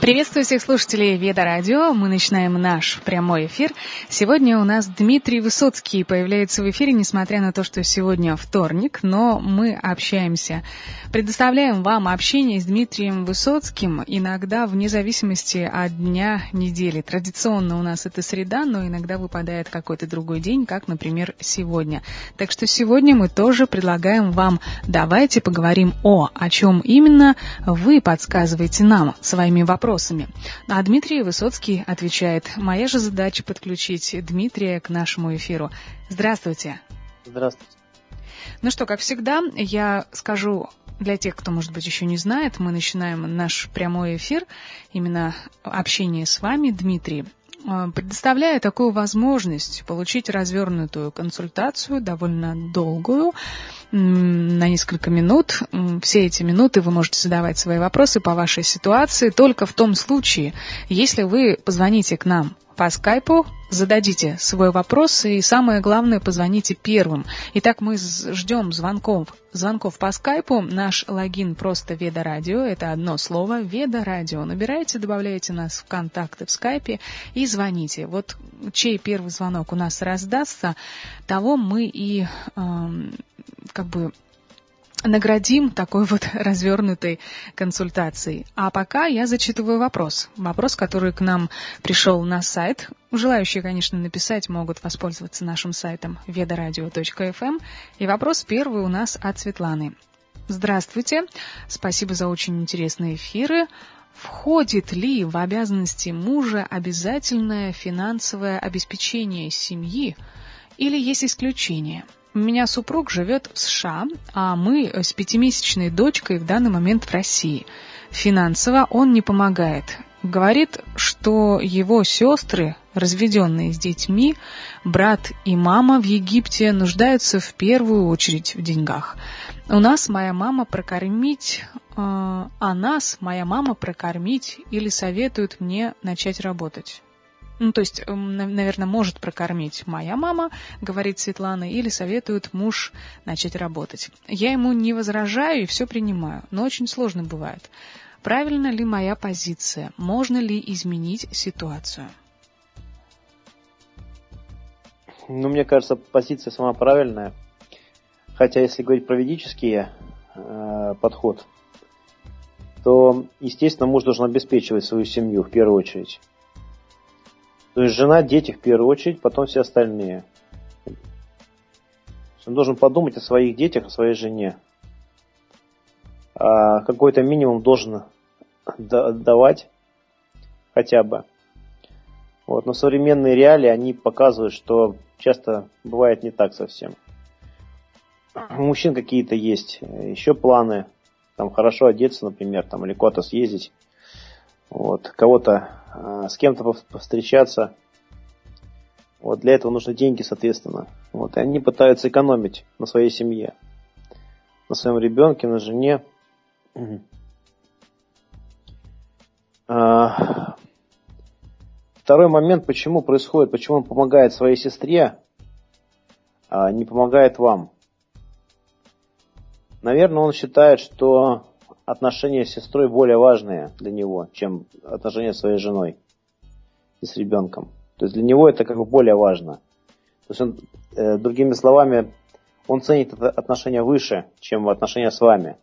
Приветствую всех слушателей Веда Радио. Мы начинаем наш прямой эфир. Сегодня у нас Дмитрий Высоцкий появляется в эфире, несмотря на то, что сегодня вторник, но мы общаемся. Предоставляем вам общение с Дмитрием Высоцким иногда вне зависимости от дня недели. Традиционно у нас это среда, но иногда выпадает какой-то другой день, как, например, сегодня. Так что сегодня мы тоже предлагаем вам, давайте поговорим о чем именно. Вы подсказываете нам своими вопросами. А Дмитрий Высоцкий отвечает: моя же задача подключить Дмитрия к нашему эфиру. Здравствуйте. Здравствуйте. Ну что, как всегда, я скажу для тех, кто, может быть, еще не знает, мы начинаем наш прямой эфир, именно общение с вами, Дмитрий, предоставляя такую возможность получить развернутую консультацию, довольно долгую, на несколько минут. Все эти минуты вы можете задавать свои вопросы по вашей ситуации только в том случае, если вы позвоните к нам по скайпу, зададите свой вопрос и, самое главное, позвоните первым. Итак, мы ждем звонков по скайпу. Наш логин просто Веда Радио. Это одно слово Веда Радио. Набираете, добавляете нас в контакты в скайпе и звоните. Вот чей первый звонок у нас раздастся, того мы и наградим такой вот развернутой консультацией. А пока я зачитываю вопрос. Вопрос, который к нам пришел на сайт. Желающие, конечно, написать могут воспользоваться нашим сайтом vedaradio.fm. И вопрос первый у нас от Светланы. Здравствуйте. Спасибо за очень интересные эфиры. Входит ли в обязанности мужа обязательное финансовое обеспечение семьи или есть исключения? У меня супруг живет в США, а мы с 5-месячной дочкой в данный момент в России. Финансово он не помогает. Говорит, что его сестры, разведенные с детьми, брат и мама в Египте, нуждаются в первую очередь в деньгах. У нас моя мама прокормить, моя мама прокормить или советует мне начать работать. То есть, наверное, может прокормить моя мама, говорит Светлана, или советует муж начать работать. Я ему не возражаю и все принимаю, но очень сложно бывает. Правильно ли моя позиция? Можно ли изменить ситуацию? Мне кажется, позиция сама правильная. Хотя, если говорить про ведический подход, то, естественно, муж должен обеспечивать свою семью в первую очередь. То есть жена, дети в первую очередь, потом все остальные. Он должен подумать о своих детях, о своей жене. А какой-то минимум должен давать хотя бы. Но современные реалии, они показывают, что часто бывает не так совсем. У мужчин какие-то есть еще планы. Хорошо одеться, например, или куда-то съездить. Кого-то с кем-то повстречаться. Для этого нужны деньги, соответственно. И они пытаются экономить на своей семье, на своем ребенке, на жене. Второй момент, почему происходит, почему он помогает своей сестре, а не помогает вам. Наверное, он считает, что отношения с сестрой более важные для него, чем отношения с своей женой и с ребенком. То есть для него это более важно. То есть он, другими словами, он ценит это отношения выше, чем отношения с вами.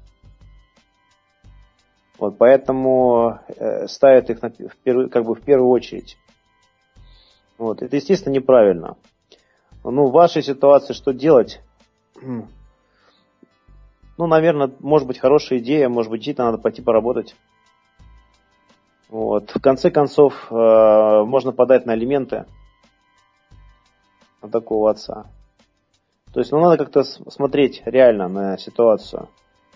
Поэтому ставит их в первую очередь. Это, естественно, неправильно. В вашей ситуации что делать? Наверное, может быть хорошая идея, может быть, действительно надо пойти поработать. В конце концов, можно подать на алименты на такого отца. То есть, надо как-то смотреть реально на ситуацию.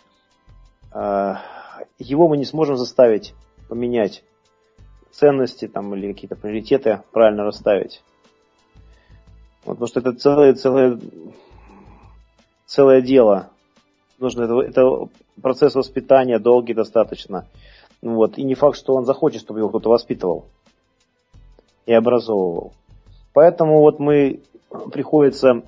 Его мы не сможем заставить поменять ценности или какие-то приоритеты правильно расставить. Потому что это целое дело. Это процесс воспитания долгий достаточно. И не факт, что он захочет, чтобы его кто-то воспитывал и образовывал. Поэтому мы приходится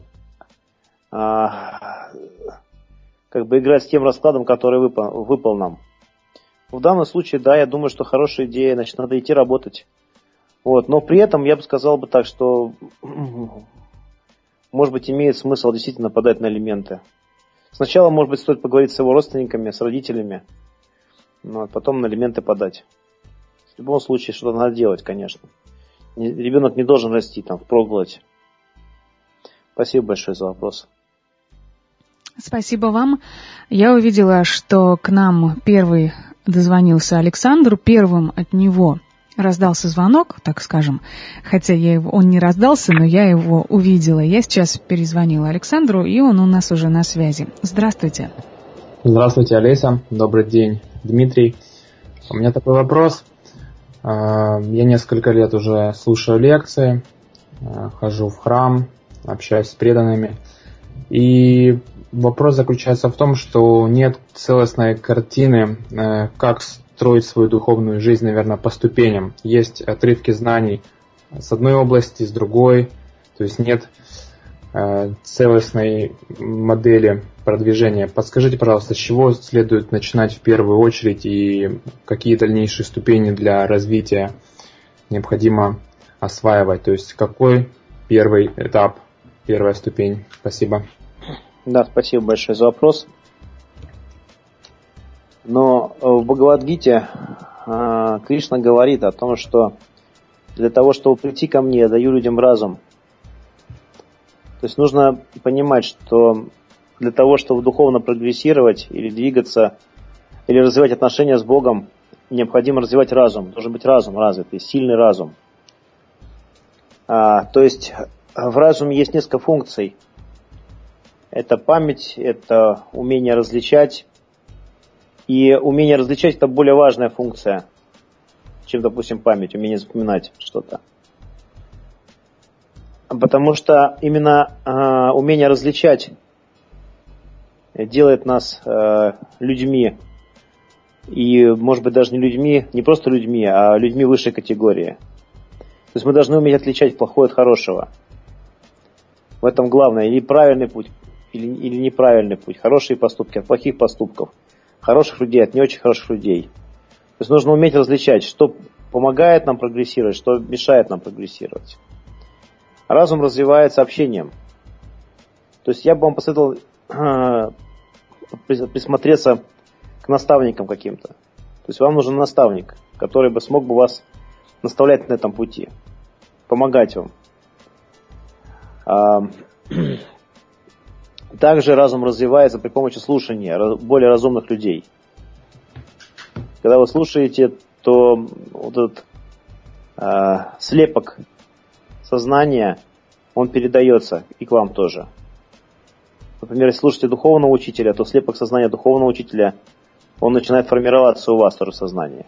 играть с тем раскладом, который выпал нам. В данном случае, да, я думаю, что хорошая идея, значит, надо идти работать. Вот. Но при этом я бы сказал бы так, что, может быть, имеет смысл действительно подать на алименты. Сначала, может быть, стоит поговорить с его родственниками, с родителями, но потом на алименты подать. В любом случае, что-то надо делать, конечно. Ребенок не должен расти там впроголодь. Спасибо большое за вопрос. Спасибо вам. Я увидела, что к нам первый дозвонился Александр. Первым от него раздался звонок, так скажем. Хотя он не раздался, но я его увидела. Я сейчас перезвонила Александру, и он у нас уже на связи. Здравствуйте. Здравствуйте, Олеся. Добрый день, Дмитрий. У меня такой вопрос. Я несколько лет уже слушаю лекции, хожу в храм, общаюсь с преданными. И вопрос заключается в том, что нет целостной картины, как строить свою духовную жизнь, наверное, по ступеням. Есть отрывки знаний с одной области, с другой. То есть нет целостной модели продвижения. Подскажите, пожалуйста, с чего следует начинать в первую очередь и какие дальнейшие ступени для развития необходимо осваивать? То есть какой первый этап, первая ступень? Спасибо. Да, спасибо большое за вопрос. Но в Бхагавад-гите Кришна говорит о том, что для того, чтобы прийти ко мне, я даю людям разум. То есть нужно понимать, что для того, чтобы духовно прогрессировать или двигаться, или развивать отношения с Богом, необходимо развивать разум. Должен быть разум развитый, сильный разум. То есть в разуме есть несколько функций. Это память, это умение различать. И умение различать – это более важная функция, чем, допустим, память, умение запоминать что-то. Потому что именно умение различать делает нас людьми. И, может быть, даже не людьми, не просто людьми, а людьми высшей категории. То есть мы должны уметь отличать плохое от хорошего. В этом главное. Или правильный путь, или неправильный путь. Хорошие поступки от плохих поступков. Хороших людей от не очень хороших людей. То есть нужно уметь различать, что помогает нам прогрессировать, что мешает нам прогрессировать. Разум развивается общением. То есть я бы вам посоветовал присмотреться к наставникам каким-то. То есть вам нужен наставник, который бы смог бы вас наставлять на этом пути, помогать вам. Также разум развивается при помощи слушания более разумных людей. Когда вы слушаете, то вот этот слепок сознания, он передается и к вам тоже. Например, если слушаете духовного учителя, то слепок сознания духовного учителя, он начинает формироваться у вас тоже сознание.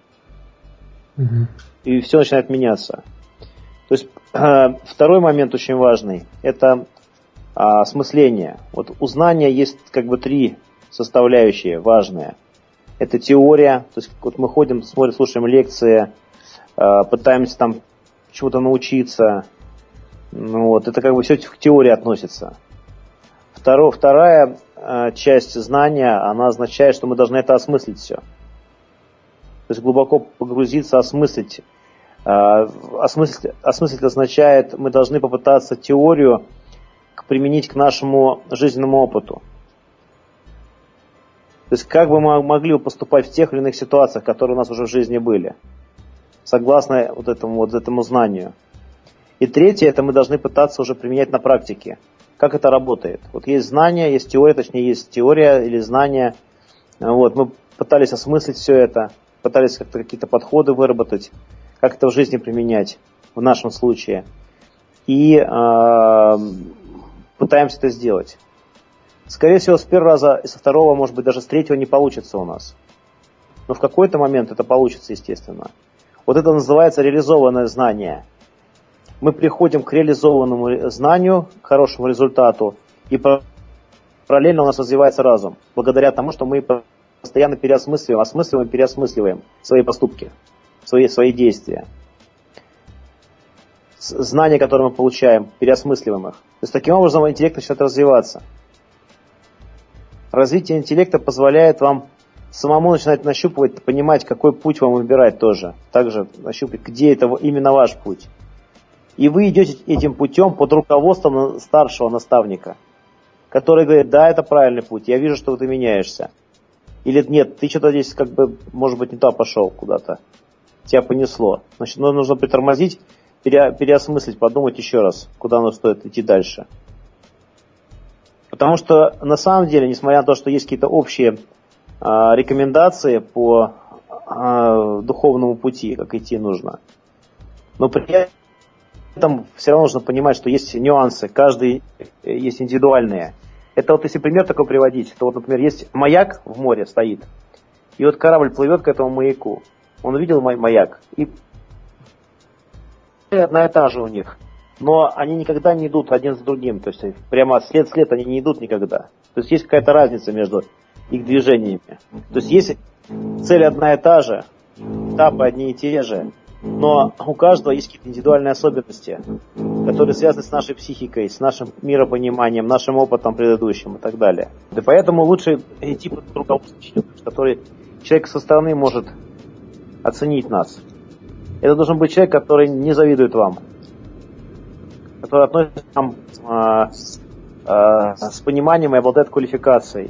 И все начинает меняться. То есть второй момент очень важный, это осмысление. Вот у знания есть как бы три составляющие важные. Это теория, то есть вот мы ходим, смотрим, слушаем лекции, пытаемся там чему-то научиться. Ну, вот, это как бы все к теории относится. Вторая часть знания, она означает, что мы должны это осмыслить все. То есть глубоко погрузиться, осмыслить. Осмыслить означает, мы должны попытаться теорию применить к нашему жизненному опыту. То есть как бы мы могли поступать в тех или иных ситуациях, которые у нас уже в жизни были, согласно вот этому знанию. И третье, это мы должны пытаться уже применять на практике. Как это работает? Вот есть знания, есть теория, точнее есть теория или знания. Вот, мы пытались осмыслить все это, пытались как-то какие-то подходы выработать, как это в жизни применять в нашем случае. И пытаемся это сделать. Скорее всего, с первого раза и со второго, может быть, даже с третьего не получится у нас. Но в какой-то момент это получится, естественно. Вот это называется реализованное знание. Мы приходим к реализованному знанию, к хорошему результату, и параллельно у нас развивается разум. Благодаря тому, что мы постоянно переосмысливаем свои поступки, свои действия. Знания, которые мы получаем, переосмысливаем их. То есть таким образом интеллект начинает развиваться. Развитие интеллекта позволяет вам самому начинать нащупывать, понимать, какой путь вам выбирать тоже. Также нащупать, где это именно ваш путь. И вы идете этим путем под руководством старшего наставника, который говорит: да, это правильный путь, я вижу, что ты меняешься. Или нет, ты что-то здесь может быть, не туда пошел куда-то. Тебя понесло. Значит, нужно притормозить, переосмыслить, подумать еще раз, куда нам стоит идти дальше. Потому что на самом деле, несмотря на то, что есть какие-то общие рекомендации по духовному пути, как идти нужно, но при этом все равно нужно понимать, что есть нюансы, каждый есть индивидуальные. Это вот если пример такой приводить, то вот, например, есть маяк в море стоит, и вот корабль плывет к этому маяку. Он увидел маяк, и одна и та же у них. Но они никогда не идут один за другим, то есть прямо след в след они не идут никогда. То есть какая-то разница между их движениями. То есть цель одна и та же, этапы одни и те же, но у каждого есть какие-то индивидуальные особенности, которые связаны с нашей психикой, с нашим миропониманием, нашим опытом предыдущим и так далее. И поэтому лучше идти под руководством человека, который человек со стороны может оценить нас. Это должен быть человек, который не завидует вам, который относится к нам с пониманием и обладает квалификацией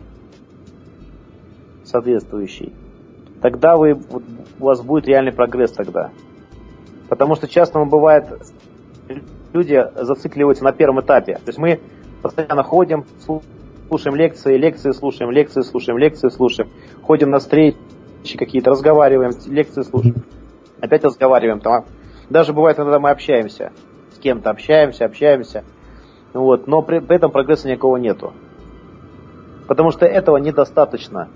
соответствующей. Тогда у вас будет реальный прогресс тогда. Потому что часто бывает, люди зацикливаются на первом этапе. То есть мы постоянно ходим, слушаем лекции слушаем, лекции слушаем, ходим на встречи какие-то, разговариваем, лекции слушаем, опять разговариваем. Даже бывает, когда мы общаемся, с кем-то общаемся, вот, но при этом прогресса никакого нету. Потому что этого недостаточно.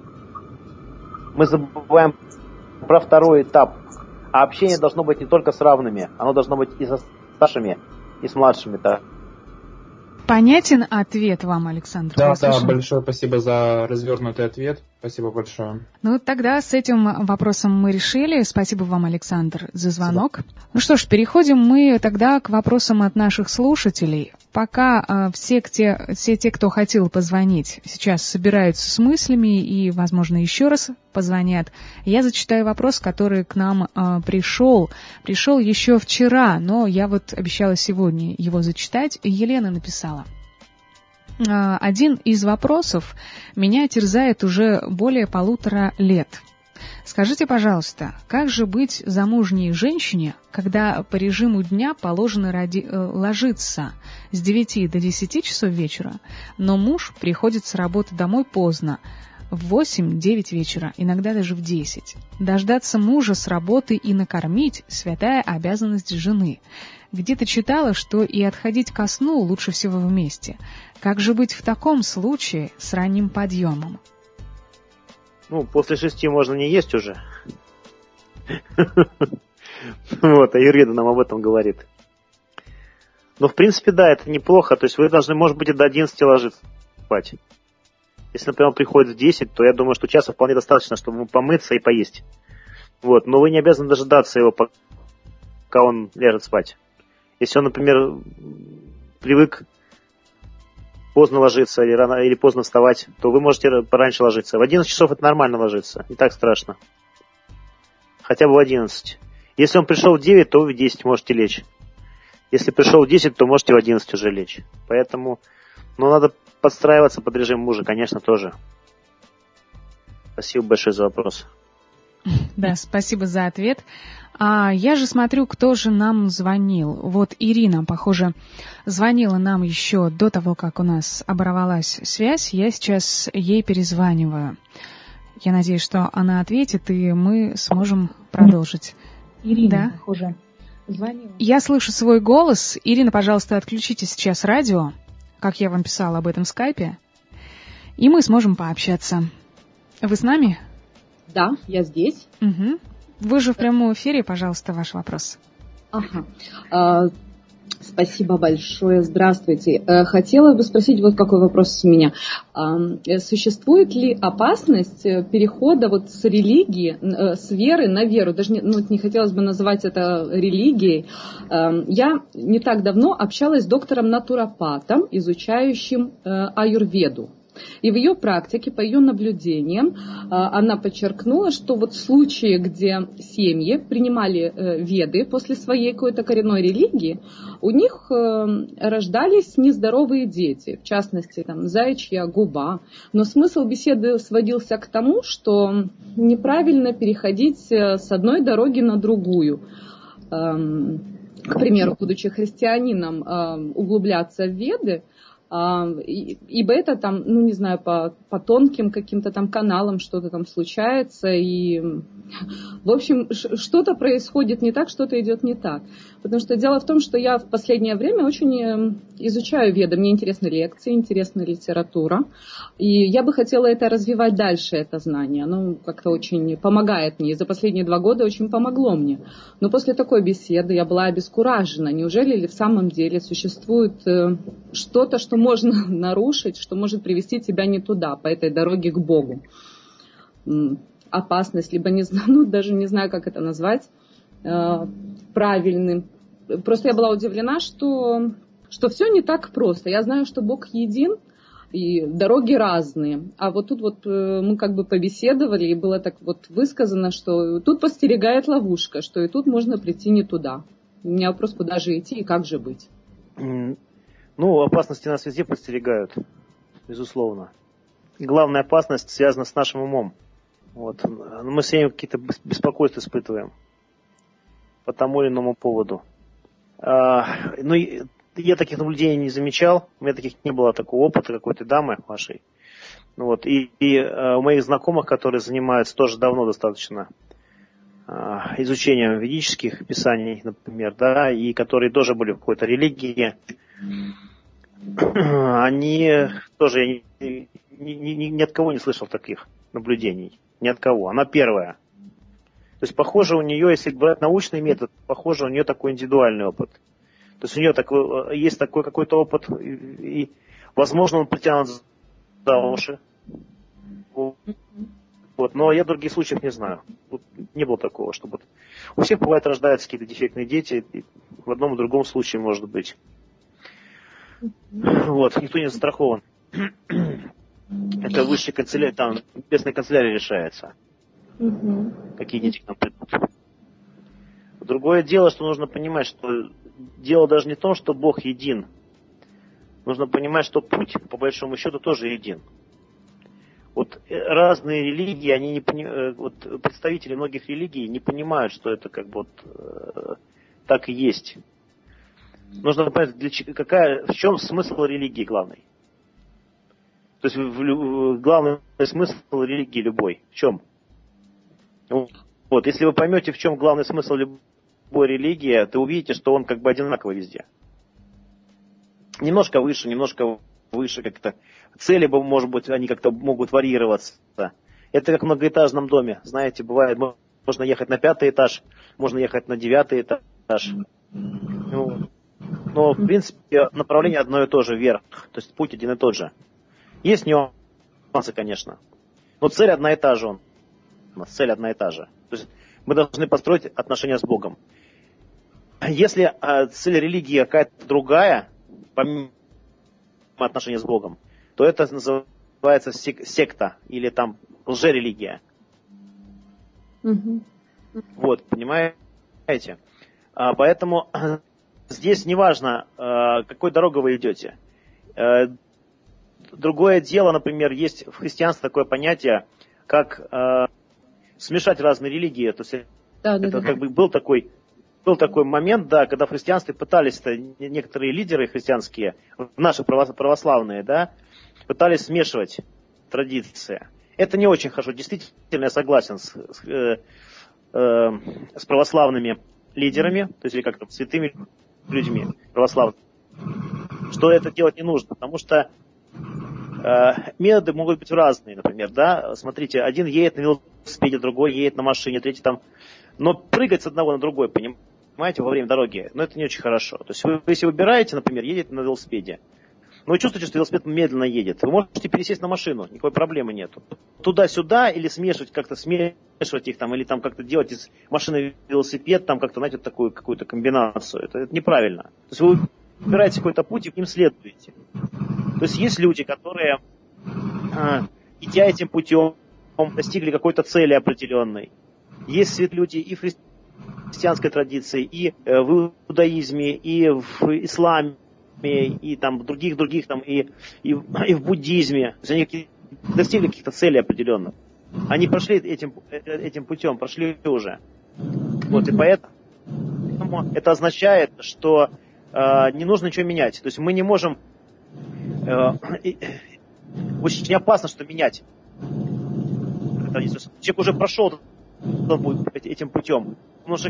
Мы забываем про второй этап. А общение должно быть не только с равными, оно должно быть и со старшими, и с младшими. Да. Понятен ответ вам, Александр? Да, большое спасибо за развернутый ответ. Спасибо большое. Ну, тогда с этим вопросом мы решили. Спасибо вам, Александр, за звонок. Спасибо. Ну что ж, переходим мы тогда к вопросам от наших слушателей. Пока все те, кто хотел позвонить, сейчас собираются с мыслями и, возможно, еще раз позвонят, я зачитаю вопрос, который к нам пришел. Пришел еще вчера, но я вот обещала сегодня его зачитать. Елена написала. Один из вопросов меня терзает уже более 1,5 лет. Скажите, пожалуйста, как же быть замужней женщине, когда по режиму дня положено ложиться с 9 до 10 часов вечера, но муж приходит с работы домой поздно, в 8-9 вечера, иногда даже в 10. Дождаться мужа с работы и накормить – святая обязанность жены. Где-то читала, что и отходить ко сну лучше всего вместе. Как же быть в таком случае с ранним подъемом? После 6 можно не есть уже. Вот, Аюрведа нам об этом говорит. Но, в принципе, да, это неплохо. То есть вы должны, может быть, и до 11 ложиться спать. Если, например, он приходит в 10, то я думаю, что часа вполне достаточно, чтобы помыться и поесть. Вот, но вы не обязаны дожидаться его, пока он ляжет спать. Если он, например, привык поздно ложиться или поздно вставать, то вы можете пораньше ложиться. В 11 часов это нормально ложиться, не так страшно. Хотя бы в 11. Если он пришел в 9, то вы в 10 можете лечь. Если пришел в 10, то можете в 11 уже лечь. Поэтому, надо подстраиваться под режим мужа, конечно, тоже. Спасибо большое за вопрос. Да, спасибо за ответ. Я же смотрю, кто же нам звонил. Вот Ирина, похоже, звонила нам еще до того, как у нас оборвалась связь. Я сейчас ей перезваниваю. Я надеюсь, что она ответит, и мы сможем продолжить. Ирина, да? Похоже, звонила. Я слышу свой голос. Ирина, пожалуйста, отключите сейчас радио, как я вам писала об этом в скайпе, и мы сможем пообщаться. Вы с нами? Да, я здесь. Угу. Вы же в прямом эфире, пожалуйста, ваш вопрос. Ага. Спасибо большое. Здравствуйте. Хотела бы спросить вот какой вопрос у меня. Существует ли опасность перехода вот с религии, с веры на веру? Даже не хотелось бы называть это религией. Я не так давно общалась с доктором-натуропатом, изучающим аюрведу. И в ее практике, по ее наблюдениям, она подчеркнула, что вот в случае, где семьи принимали веды после своей какой-то коренной религии, у них рождались нездоровые дети, в частности, там, заячья губа. Но смысл беседы сводился к тому, что неправильно переходить с одной дороги на другую. К примеру, будучи христианином, углубляться в веды, ибо это там, ну не знаю, по тонким каким-то там каналам что-то там случается, и в общем что-то происходит не так, что-то идет не так. Потому что дело в том, что я в последнее время очень изучаю веды, мне интересны лекции, интересна литература, и я бы хотела это развивать дальше, это знание. Оно как-то очень помогает мне, и за последние 2 года очень помогло мне. Но после такой беседы я была обескуражена. Неужели ли в самом деле существует что-то, что можно нарушить, что может привести тебя не туда, по этой дороге к Богу? Опасность, либо не знаю, ну даже не знаю, как это назвать правильным. Просто я была удивлена, что все не так просто. Я знаю, что Бог един, и дороги разные. А вот тут вот мы как бы побеседовали, и было так вот высказано, что тут подстерегает ловушка, что и тут можно прийти не туда. У меня вопрос, куда же идти и как же быть? Ну, опасности нас везде подстерегают, безусловно. И главная опасность связана с нашим умом. Вот. Мы все время какие-то беспокойства испытываем по тому или иному поводу. Ну, я таких наблюдений не замечал, у меня таких не было такого опыта какой-то дамы вашей. Вот. И у моих знакомых, которые занимаются тоже давно достаточно изучением ведических писаний, например, да, и которые тоже были в какой-то религии, они тоже, я ни от кого не слышал таких наблюдений, ни от кого. Она первая. То есть, похоже, у нее, если брать научный метод, похоже, у нее такой индивидуальный опыт. То есть, у нее есть такой какой-то опыт, и возможно, он притянут за уши. Вот, но я других случаев не знаю. Тут не было такого, чтобы... У всех бывает рождаются какие-то дефектные дети, и в одном и другом случае может быть. Вот, никто не застрахован. Это высшая канцелярия, там, небесная канцелярия решается. Какие дети к нам придут. Другое дело, что нужно понимать, что дело даже не в том, что Бог един. Нужно понимать, что путь, по большому счету, тоже един. Вот разные религии, они не понимают, вот представители многих религий не понимают, что это как бы вот так и есть. Нужно понять, в чем смысл религии главный. То есть главный смысл религии любой. В чем? Вот, если вы поймете, в чем главный смысл любой религии, то увидите, что он как бы одинаковый везде. Немножко выше как-то. Цели, может быть, они как-то могут варьироваться. Это как в многоэтажном доме. Знаете, бывает, можно ехать на 5-й этаж, можно ехать на 9-й этаж. Но, в принципе, направление одно и то же, вверх. То есть путь один и тот же. Есть нюансы, конечно. Но цель одна и та же. Цель одна и та же. То есть мы должны построить отношения с Богом. Если цель религии какая-то другая, помимо отношения с Богом, то это называется секта или там лжерелигия. Вот, понимаете? Поэтому здесь не важно, какой дорогой вы идете. Другое дело, например, есть в христианстве такое понятие, как смешать разные религии. То есть это как бы был такой момент, да, когда в христианстве пытались некоторые лидеры христианские, наши православные, да, пытались смешивать традиции. Это не очень хорошо. Действительно, я согласен с православными лидерами, то есть или как-то святыми людьми православными, что это делать не нужно, потому что методы могут быть разные, например, да, смотрите, один едет на велосипеде, другой едет на машине, третий там, но прыгать с одного на другой, понимаете, во время дороги, но это не очень хорошо. То есть вы, если выбираете, например, едете на велосипеде, но вы чувствуете, что велосипед медленно едет, вы можете пересесть на машину, никакой проблемы нету. Туда-сюда или смешивать их там, или там как-то делать из машины велосипед, там как-то, знаете, такую какую-то комбинацию. Это неправильно. То есть вы выбираете какой-то путь и к ним следуете. То есть есть люди, которые идя этим путем, достигли какой-то цели определенной. Есть люди и в христианской традиции, и в иудаизме, и в исламе, и там в других там, и в буддизме. То есть они достигли каких-то целей определенных. Они прошли этим путем, прошли уже. Вот, и поэтому это означает, что не нужно ничего менять. То есть мы не можем... очень опасно что менять. Человек уже прошел этим путем. Он уже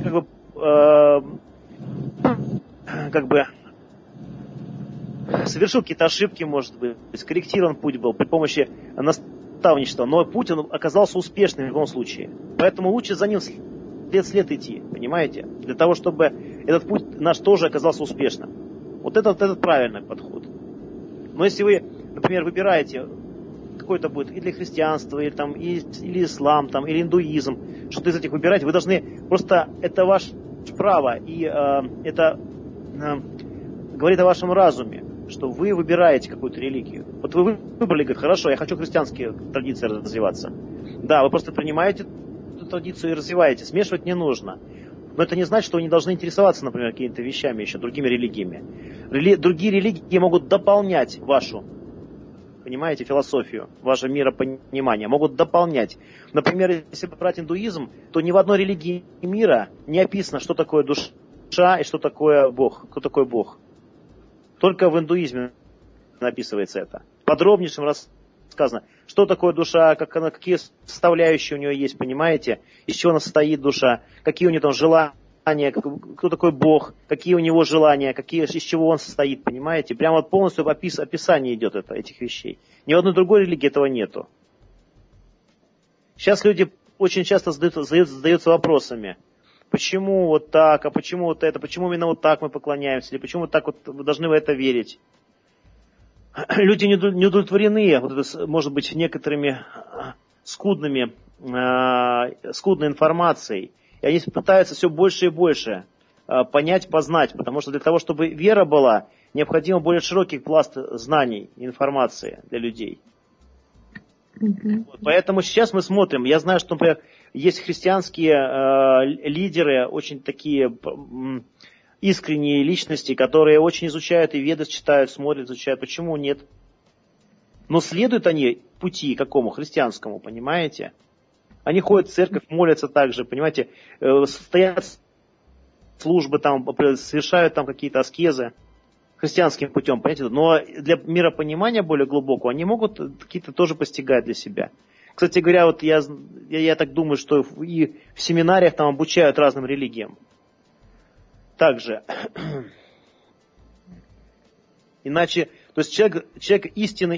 как бы совершил какие-то ошибки, может быть, скорректирован путь был при помощи наставничества, но путь он оказался успешным в любом случае. Поэтому лучше за ним след идти, понимаете? Для того, чтобы этот путь наш тоже оказался успешным. Вот этот правильный подход. Но если вы, например, выбираете, какой-то будет или христианство, или ислам, или индуизм, что-то из этих выбирать, вы должны просто, это ваше право, и это говорит о вашем разуме, что вы выбираете какую-то религию. Вот вы выбрали, говорите, хорошо, я хочу христианские традиции развиваться. Да, вы просто принимаете эту традицию и развиваете. Смешивать не нужно. Но это не значит, что вы не должны интересоваться, например, какими-то вещами еще, другими религиями. Другие религии могут дополнять вашу, понимаете, философию, ваше миропонимание, могут дополнять. Например, если брать индуизм, то ни в одной религии мира не описано, что такое душа и что такое Бог. Кто такой Бог? Только в индуизме написывается это. Подробнейшим рассказано, что такое душа, какие составляющие у нее есть, понимаете, из чего она состоит душа, какие у нее там желания, кто такой Бог, какие у него желания, из чего он состоит, понимаете. Прямо вот полностью описание идет этих вещей. Ни в одной другой религии этого нету. Сейчас люди очень часто задаются вопросами. Почему вот так, а почему вот это, почему именно вот так мы поклоняемся, или почему вот так вот вы должны в это верить? Люди не удовлетворены, вот это, может быть, некоторыми скудной информацией. И они пытаются все больше и больше понять, познать, потому что для того, чтобы вера была, необходимо более широкий пласт знаний и информации для людей. Поэтому сейчас мы смотрим, я знаю, что, например, есть христианские лидеры, очень такие искренние личности, которые очень изучают и Веды читают, смотрят, изучают. Почему нет? Но следуют они пути какому? Христианскому, понимаете? Они ходят в церковь, молятся также, понимаете, стоят службы там, совершают там какие-то аскезы христианским путем, понимаете? Но для миропонимания более глубокого они могут какие-то тоже постигать для себя. Кстати говоря, вот я так думаю, что и в семинариях там обучают разным религиям. Также. Иначе, то есть человек истинно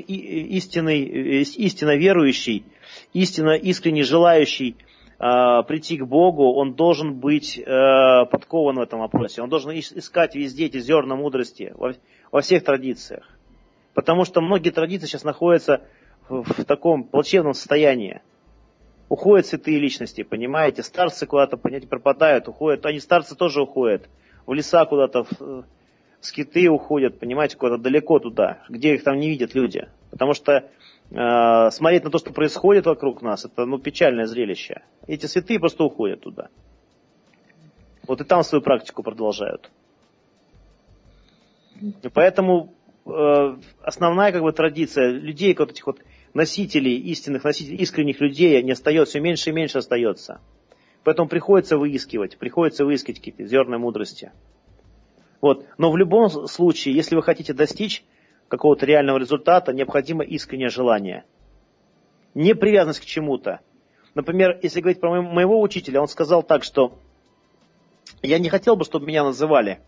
верующий, истинно искренне желающий прийти к Богу, он должен быть подкован в этом вопросе. Он должен искать везде эти зерна мудрости во всех традициях. Потому что многие традиции сейчас находятся в таком плачевном состоянии. Уходят святые личности, понимаете, старцы куда-то, понимаете, пропадают, уходят, они старцы тоже уходят, в леса куда-то, в скиты уходят, понимаете, куда-то далеко туда, где их там не видят люди. Потому что смотреть на то, что происходит вокруг нас, это печальное зрелище. Эти святые просто уходят туда. Вот и там свою практику продолжают. И поэтому основная традиция людей, вот этих вот носителей, искренних людей, не остается, все меньше и меньше остается. Поэтому приходится выискивать какие-то зерна мудрости. Вот. Но в любом случае, если вы хотите достичь какого-то реального результата, необходимо искреннее желание. Не привязанность к чему-то. Например, если говорить про моего учителя, он сказал так, что я не хотел бы, чтобы меня называли,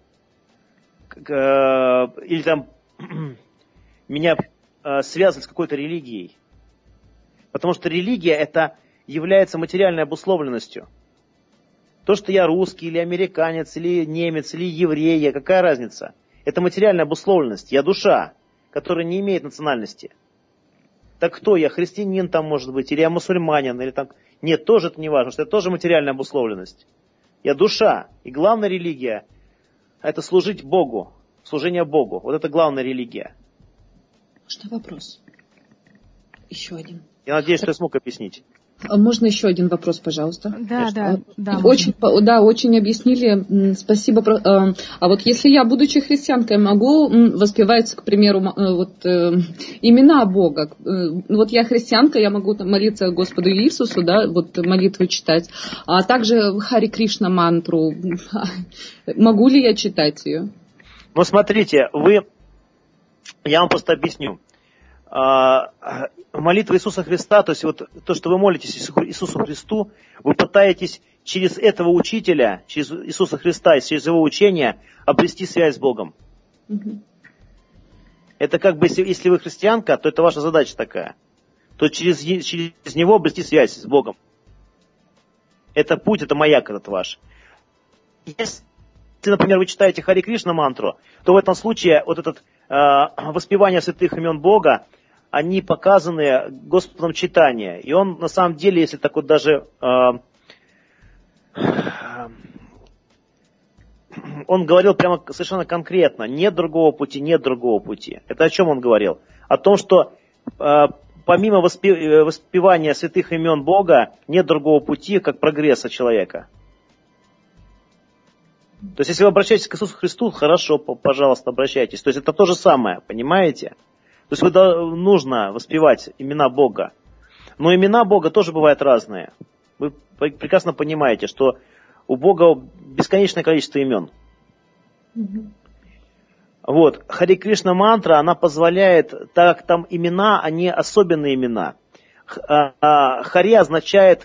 или там меня связывали с какой-то религией. Потому что религия это является материальной обусловленностью. То, что я русский, или американец, или немец, или еврей, какая разница? Это материальная обусловленность. Я душа, которая не имеет национальности. Так кто я? Христианин там может быть, или я мусульманин, или там... Нет, тоже это не важно, что это тоже материальная обусловленность. Я душа. И главная религия это служить Богу. Служение Богу. Вот это главная религия. Что вопрос? еще один. Я надеюсь, что я смог объяснить. Можно еще один вопрос, пожалуйста? Да. Очень объяснили. Спасибо. А вот если я, будучи христианкой, могу воспевать, к примеру, имена Бога. Вот я христианка, я могу молиться Господу Иисусу, да, вот молитву читать. А также Хари Кришна мантру. Могу ли я читать ее? Ну, смотрите, я вам просто объясню. Молитва Иисуса Христа, то есть вот то, что вы молитесь Иисусу Христу, вы пытаетесь через этого учителя, через Иисуса Христа и через его учение обрести связь с Богом. Mm-hmm. Это как бы, если вы христианка, то это ваша задача такая. То через него обрести связь с Богом. Это путь, это маяк этот ваш. Если, например, вы читаете Хари Кришна мантру, то в этом случае вот это воспевание святых имен Бога, они показаны Господом читания. И он, на самом деле, если так вот даже... он говорил прямо совершенно конкретно, нет другого пути, нет другого пути. Это о чем он говорил? О том, что помимо воспевания святых имен Бога, нет другого пути, как прогресса человека. То есть, если вы обращаетесь к Иисусу Христу, хорошо, пожалуйста, обращайтесь. То есть, это то же самое, понимаете? То есть, нужно воспевать имена Бога. Но имена Бога тоже бывают разные. Вы прекрасно понимаете, что у Бога бесконечное количество имен. Mm-hmm. Вот. Хари Кришна мантра, она позволяет, так как там имена, они особенные имена. Хари означает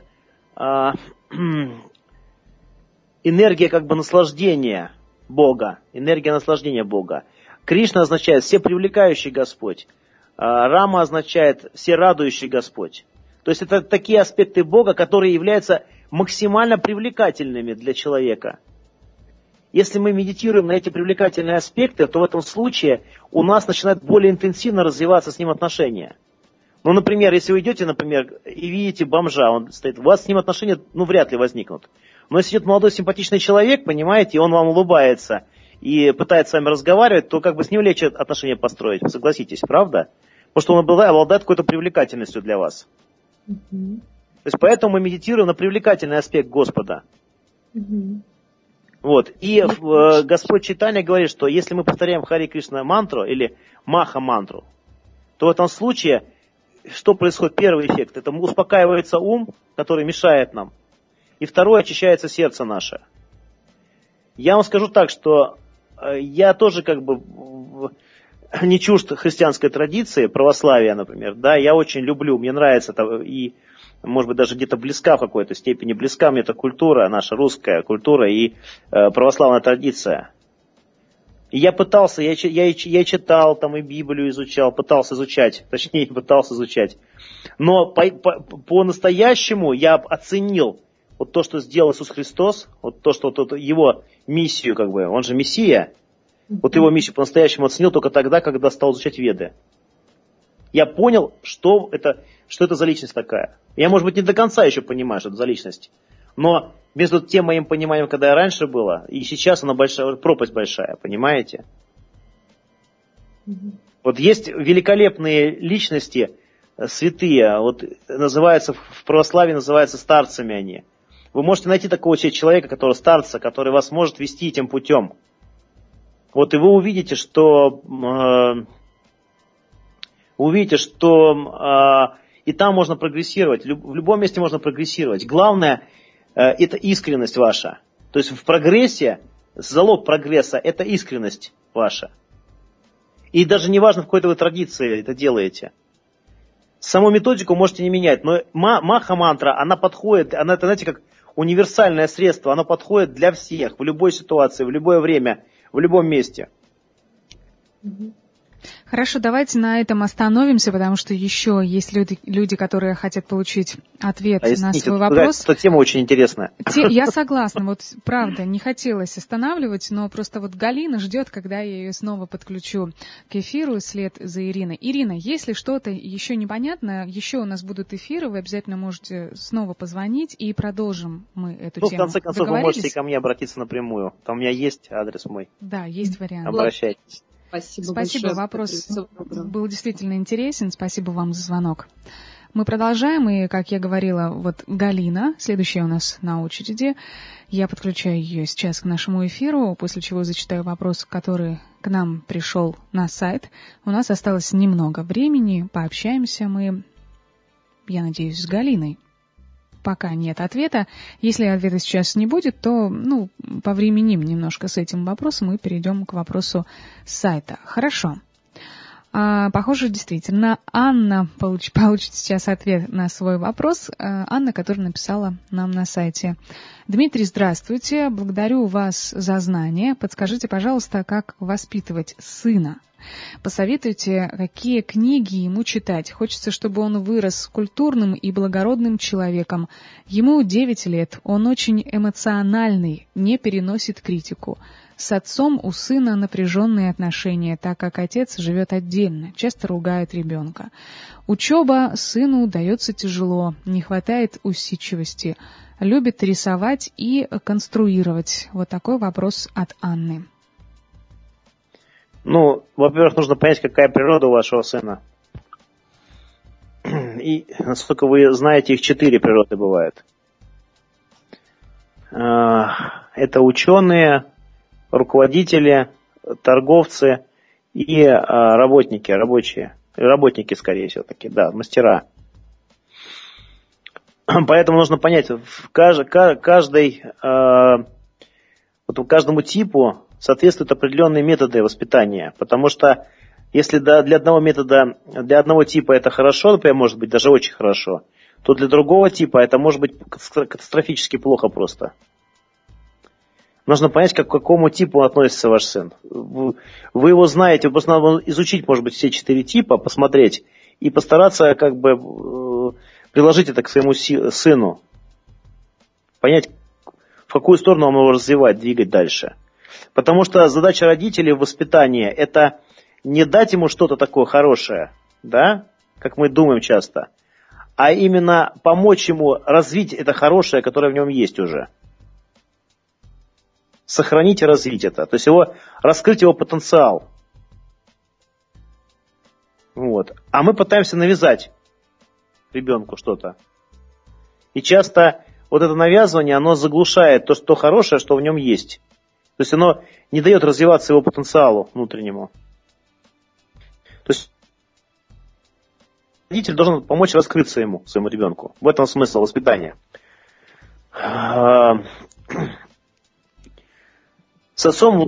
энергия как бы наслаждения Бога. Энергия наслаждения Бога. Кришна означает всепривлекающий Господь. Рама означает всерадующий Господь. То есть это такие аспекты Бога, которые являются максимально привлекательными для человека. Если мы медитируем на эти привлекательные аспекты, то в этом случае у нас начинают более интенсивно развиваться с ним отношения. Ну, например, если вы идете, например, и видите бомжа, он стоит, у вас с ним отношения, вряд ли возникнут. Но если идет молодой симпатичный человек, понимаете, и он вам улыбается и пытается с вами разговаривать, то как бы с ним легче отношения построить, вы согласитесь, правда? Потому что он обладает какой-то привлекательностью для вас. Mm-hmm. То есть поэтому мы медитируем на привлекательный аспект Господа. Mm-hmm. Вот. И Господь Чайтанья говорит, что если мы повторяем Хари Кришна мантру или Маха мантру, то в этом случае что происходит? Первый эффект. Это успокаивается ум, который мешает нам. И второе, очищается сердце наше. Я вам скажу так, что я тоже как бы не чужд христианской традиции, православия, например. Да, я очень люблю, мне нравится это, и, может быть, даже где-то близка в какой-то степени, близка мне эта культура, наша русская культура и православная традиция. И я пытался, я читал, там и Библию изучал, пытался изучать. Но по-настоящему я оценил вот то, что сделал Иисус Христос, вот то, что его миссию, как бы, он же Мессия, вот его миссию по-настоящему оценил только тогда, когда стал изучать Веды. Я понял, что это за личность такая. Я, может быть, не до конца еще понимаю, что это за личность. Но между тем моим пониманием, когда я раньше было, и сейчас она большая, пропасть большая, понимаете? Вот есть великолепные личности, святые, вот называются, в православии называются старцами они. Вы можете найти такого человека, который старца, который вас может вести этим путем. Вот и вы увидите, что и там можно прогрессировать, в любом месте можно прогрессировать. Главное, это искренность ваша. То есть в прогрессе, залог прогресса, это искренность ваша. И даже не важно, в какой-то вы традиции это делаете. Саму методику можете не менять, но маха-мантра, она подходит, она, это, знаете, как универсальное средство, оно подходит для всех, в любой ситуации, в любое время, в любом месте. Хорошо, давайте на этом остановимся, потому что еще есть люди, которые хотят получить ответ на свой вопрос. Эта тема очень интересная. Я согласна, вот правда, не хотелось останавливать, но просто вот Галина ждет, когда я ее снова подключу к эфиру вслед за Ириной. Ирина, если что-то еще непонятно, еще у нас будут эфиры, вы обязательно можете снова позвонить и продолжим мы эту тему. В конце концов, вы можете ко мне обратиться напрямую. Там у меня есть адрес мой. Да, есть вариант. Обращайтесь. Спасибо. Вопрос был действительно интересен. Спасибо вам за звонок. Мы продолжаем, и, как я говорила, вот Галина, следующая у нас на очереди. Я подключаю ее сейчас к нашему эфиру, после чего зачитаю вопрос, который к нам пришел на сайт. У нас осталось немного времени, пообщаемся мы, я надеюсь, с Галиной. Пока нет ответа. Если ответа сейчас не будет, то, повременим немножко с этим вопросом и перейдем к вопросу сайта. Хорошо. Похоже, действительно, Анна получит сейчас ответ на свой вопрос. Анна, которая написала нам на сайте. Дмитрий, здравствуйте. Благодарю вас за знания. Подскажите, пожалуйста, как воспитывать сына? Посоветуйте, какие книги ему читать. Хочется, чтобы он вырос культурным и благородным человеком. Ему 9 лет. Он очень эмоциональный, не переносит критику. С отцом у сына напряженные отношения, так как отец живет отдельно, часто ругает ребенка. Учеба сыну дается тяжело, не хватает усидчивости. Любит рисовать и конструировать. Вот такой вопрос от Анны. Во-первых, нужно понять, какая природа у вашего сына. И, насколько вы знаете, их 4 природы бывает. Это ученые, руководители, торговцы и рабочие. Работники, скорее всего, такие, да, мастера. Поэтому нужно понять, каждому типу соответствуют определенные методы воспитания. Потому что если для одного типа это хорошо, например, может быть даже очень хорошо, то для другого типа это может быть катастрофически плохо просто. Нужно понять, к какому типу относится ваш сын. Вы его знаете, просто надо изучить, может быть, все 4 типа, посмотреть и постараться приложить это к своему сыну. Понять, в какую сторону вам его развивать, двигать дальше. Потому что задача родителей в воспитании – это не дать ему что-то такое хорошее, да, как мы думаем часто, а именно помочь ему развить это хорошее, которое в нем есть уже. Сохранить и развить это. То есть раскрыть его потенциал. А мы пытаемся навязать ребенку что-то. И часто это навязывание, оно заглушает то хорошее, что в нем есть. То есть оно не дает развиваться его потенциалу внутреннему. То есть родитель должен помочь раскрыться своему ребенку. В этом смысл воспитания. С отцом,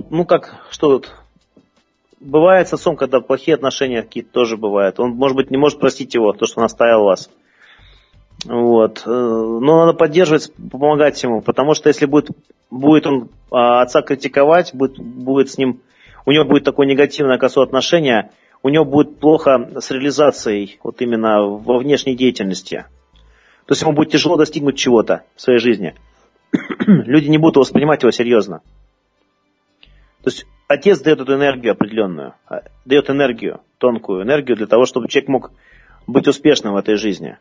бывает с отцом, когда плохие отношения какие-то тоже бывают. Он, может быть, не может простить его, то, что он оставил вас. Но надо поддерживать, помогать ему, потому что если будет он отца критиковать, будет с ним, у него будет такое негативное к отцу отношение, у него будет плохо с реализацией именно во внешней деятельности. То есть ему будет тяжело достигнуть чего-то в своей жизни. Люди не будут воспринимать его серьезно. То есть отец дает эту энергию определенную, дает энергию, тонкую энергию для того, чтобы человек мог быть успешным в этой жизни.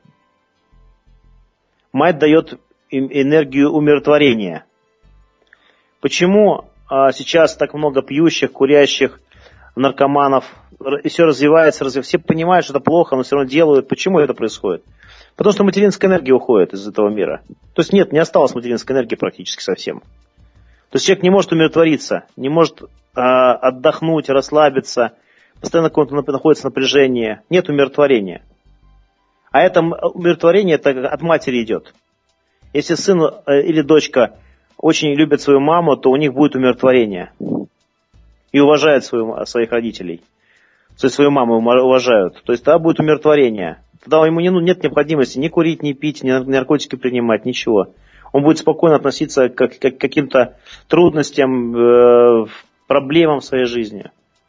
Мать дает им энергию умиротворения. Почему сейчас так много пьющих, курящих, наркоманов, и все развивается, все понимают, что это плохо, но все равно делают. Почему это происходит? Потому что материнская энергия уходит из этого мира. То есть не осталось материнской энергии практически совсем. То есть человек не может умиротвориться, не может отдохнуть, расслабиться, постоянно находится напряжение, нет умиротворения. А это умиротворение от матери идет. Если сын или дочка очень любят свою маму, то у них будет умиротворение. И уважают своих родителей. То есть свою маму уважают. То есть тогда будет умиротворение. Тогда ему нет необходимости ни курить, ни пить, ни наркотики принимать, ничего. Он будет спокойно относиться к каким-то трудностям, проблемам в своей жизни.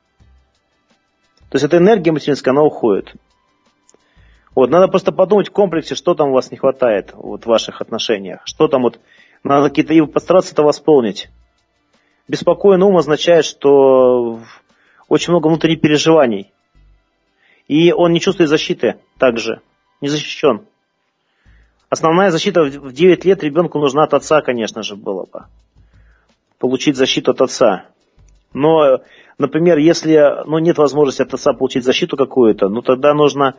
То есть эта энергия материнская, она уходит. Надо просто подумать в комплексе, что там у вас не хватает в ваших отношениях. Что там надо и постараться это восполнить. Беспокойный ум означает, что очень много внутренних переживаний. И он не чувствует защиты также, не защищен. Основная защита в 9 лет ребенку нужна от отца, конечно же, было бы. Получить защиту от отца. Но, например, если нет возможности от отца получить защиту какую-то, тогда нужно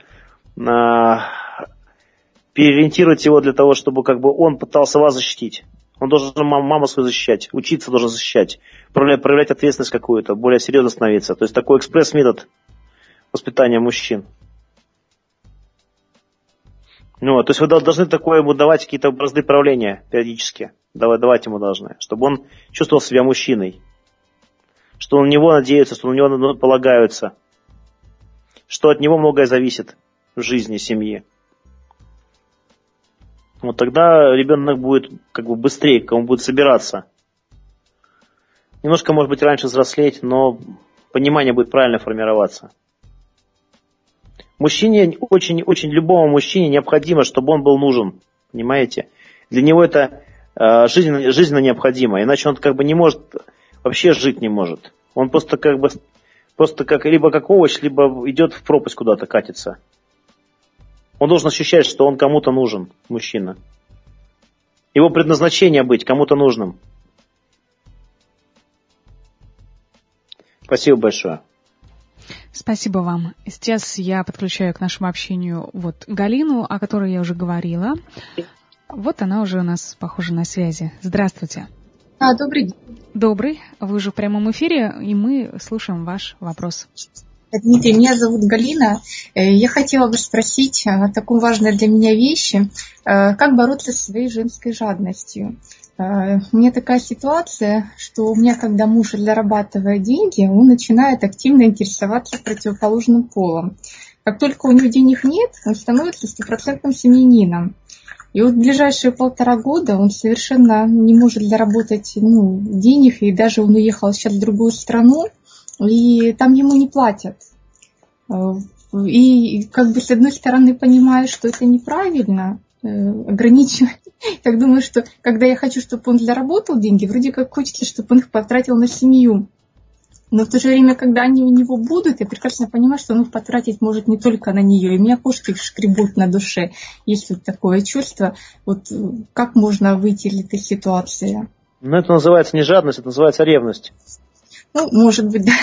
переориентировать его для того, чтобы он пытался вас защитить. Он должен маму свою защищать, учиться должен защищать, проявлять ответственность какую-то, более серьезно становиться. То есть такой экспресс-метод воспитания мужчин. То есть вы должны такое ему давать какие-то бразды правления периодически. Давать ему должны, чтобы он чувствовал себя мужчиной. Что на него надеются, что на него полагаются. Что от него многое зависит в жизни семьи. Тогда ребенок будет быстрее, он будет собираться. Немножко, может быть, раньше взрослеть, но понимание будет правильно формироваться. Мужчине, очень любому мужчине необходимо, чтобы он был нужен. Понимаете? Для него это жизненно необходимо. Иначе он не может, вообще жить не может. Он просто либо как овощ, либо идет в пропасть куда-то, катится. Он должен ощущать, что он кому-то нужен, мужчина. Его предназначение быть кому-то нужным. Спасибо большое. Спасибо вам. Сейчас я подключаю к нашему общению Галину, о которой я уже говорила. Она уже у нас, похоже, на связи. Здравствуйте. Добрый день. Добрый. Вы уже в прямом эфире, и мы слушаем ваш вопрос. Дмитрий, меня зовут Галина. Я хотела бы спросить о такой важной для меня вещи. Как бороться со своей женской жадностью? У меня такая ситуация, что у меня, когда муж зарабатывает деньги, он начинает активно интересоваться противоположным полом. Как только у него денег нет, он становится стопроцентным семьянином. И в ближайшие 1,5 года он совершенно не может заработать денег, и даже он уехал сейчас в другую страну, и там ему не платят. И с одной стороны понимаю, что это неправильно, ограничивать. Так думаю, что когда я хочу, чтобы он заработал деньги, вроде как хочется, чтобы он их потратил на семью. Но в то же время, когда они у него будут, я прекрасно понимаю, что он их потратить может не только на нее. И у меня кошки шкребут на душе. Есть такое чувство. Как можно выйти из этой ситуации? Это называется не жадность, это называется ревность. Может быть, да.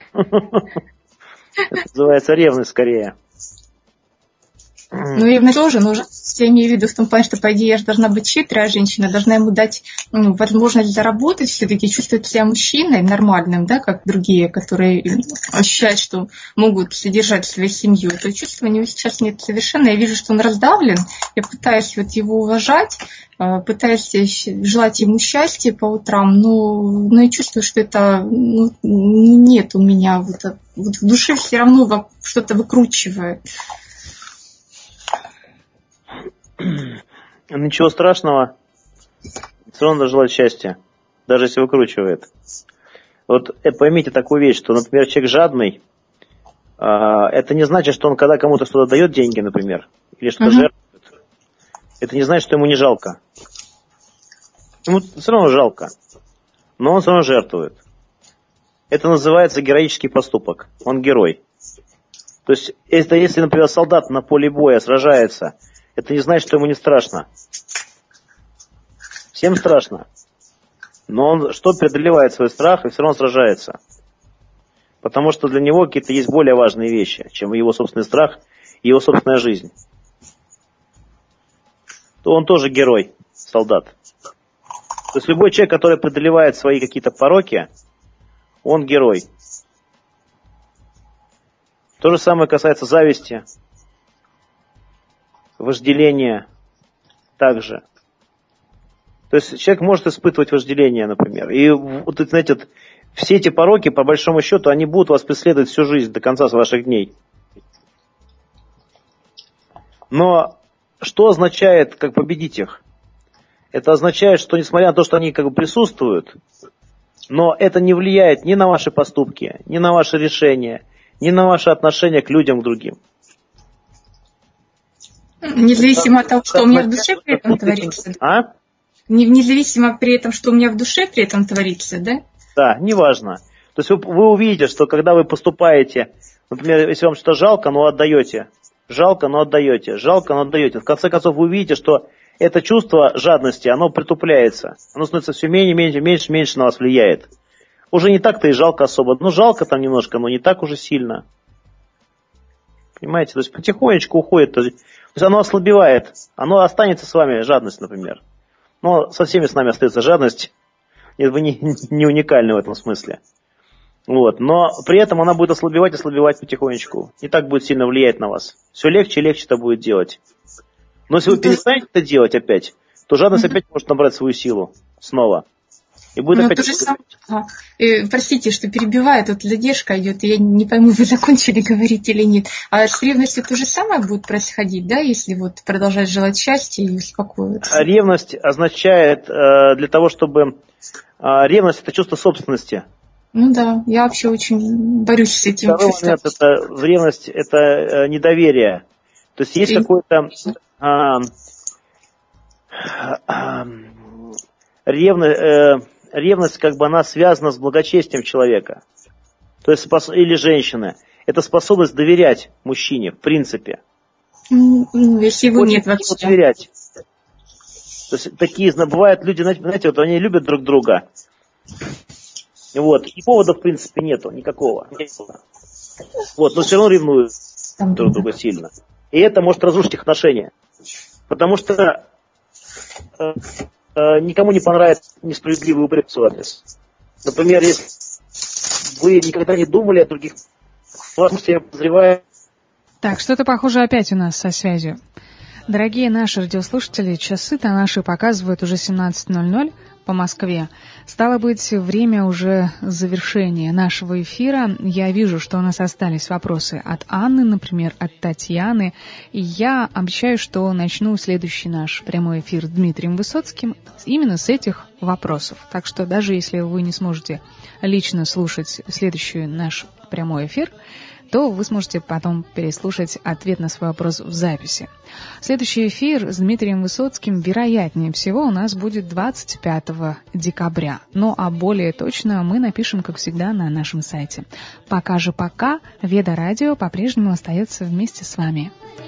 Это называется ревность скорее. Ревность тоже нужна. Я имею в виду в том плане, что, по идее, я же должна быть щедрая женщина, должна ему дать возможность заработать, все-таки чувствовать себя мужчиной нормальным, да, как другие, которые ощущают, что могут содержать свою семью. То чувства у него сейчас нет совершенно. Я вижу, что он раздавлен. Я пытаюсь его уважать, пытаюсь желать ему счастья по утрам, но я чувствую, что это нет у меня. В душе все равно что-то выкручивает. Ничего страшного, все равно надо желать счастья, даже если выкручивает. Поймите такую вещь, что, например, человек жадный, это не значит, что он когда кому-то что-то дает деньги, например, или что-то жертвует, это не значит, что ему не жалко. Ему все равно жалко, но он все равно жертвует. Это называется героический поступок, он герой. То есть, если, например, солдат на поле боя сражается, это не значит, что ему не страшно. Всем страшно. Но он преодолевает свой страх и все равно сражается. Потому что для него какие-то есть более важные вещи, чем его собственный страх и его собственная жизнь. То он тоже герой, солдат. То есть любой человек, который преодолевает свои какие-то пороки, он герой. То же самое касается зависти, вожделение также. То есть человек может испытывать вожделение, например. И знаете, все эти пороки, по большому счету, они будут вас преследовать всю жизнь до конца ваших дней. Но что означает, победить их? Это означает, что несмотря на то, что они присутствуют, но это не влияет ни на ваши поступки, ни на ваши решения, ни на ваше отношение к людям, к другим. Независимо от того, что у меня в душе при этом творится. Независимо при этом, что у меня в душе при этом творится, да? Да, неважно. То есть вы увидите, что когда вы поступаете, например, если вам что-то жалко, но отдаете. Жалко, но отдаете. Жалко, но отдаете. В конце концов вы увидите, что это чувство жадности, оно притупляется. Оно становится все меньше на вас влияет. уже не так-то и жалко особо. Ну, жалко там немножко, но не так уже сильно. Понимаете? То есть потихонечку уходит. То есть оно ослабевает. Оно останется с вами, жадность, например. Но со всеми с нами остается жадность. Вы не уникальны в этом смысле. Вот. Но при этом она будет ослабевать потихонечку. Не так будет сильно влиять на вас. Все легче и легче это будет делать. Но если вы перестанете это делать опять, то жадность опять может набрать свою силу снова. И будет опять... Простите, что перебиваю, тут задержка идет, я не пойму, вы закончили говорить или нет. А с ревностью то же самое будет происходить, да, если вот продолжать желать счастья и успокоиться? Ревность означает для того, чтобы... Ревность – это чувство собственности. Ну да, я вообще очень борюсь с этим чувством. Ревность – это недоверие. То есть есть какое-то... Ревность, как бы она связана с благочестием человека. То есть, или женщины. Это способность доверять мужчине, в принципе. Если его нет вообще. Доверять. То есть, такие, бывают люди, знаете, вот они любят друг друга. Вот. И повода, в принципе, нету никакого. Вот, но все равно ревнуют друг друга сильно. И это может разрушить их отношения. Потому что никому не понравится несправедливый упрек в свой адрес. Например, если вы никогда не думали о других, вас, я подозреваю... Так, что-то похоже опять у нас со связью. Дорогие наши радиослушатели, часы-то наши показывают уже 17:00 по Москве. Стало быть, время уже завершения нашего эфира. Я вижу, что у нас остались вопросы от Анны, например, от Татьяны. И я обещаю, что начну следующий наш прямой эфир с Дмитрием Высоцким именно с этих вопросов. Так что даже если вы не сможете лично слушать следующий наш прямой эфир, то вы сможете потом переслушать ответ на свой вопрос в записи. Следующий эфир с Дмитрием Высоцким, вероятнее всего, у нас будет 25 декабря. Ну, а более точно мы напишем, как всегда, на нашем сайте. Пока же пока, Веда Радио по-прежнему остается вместе с вами.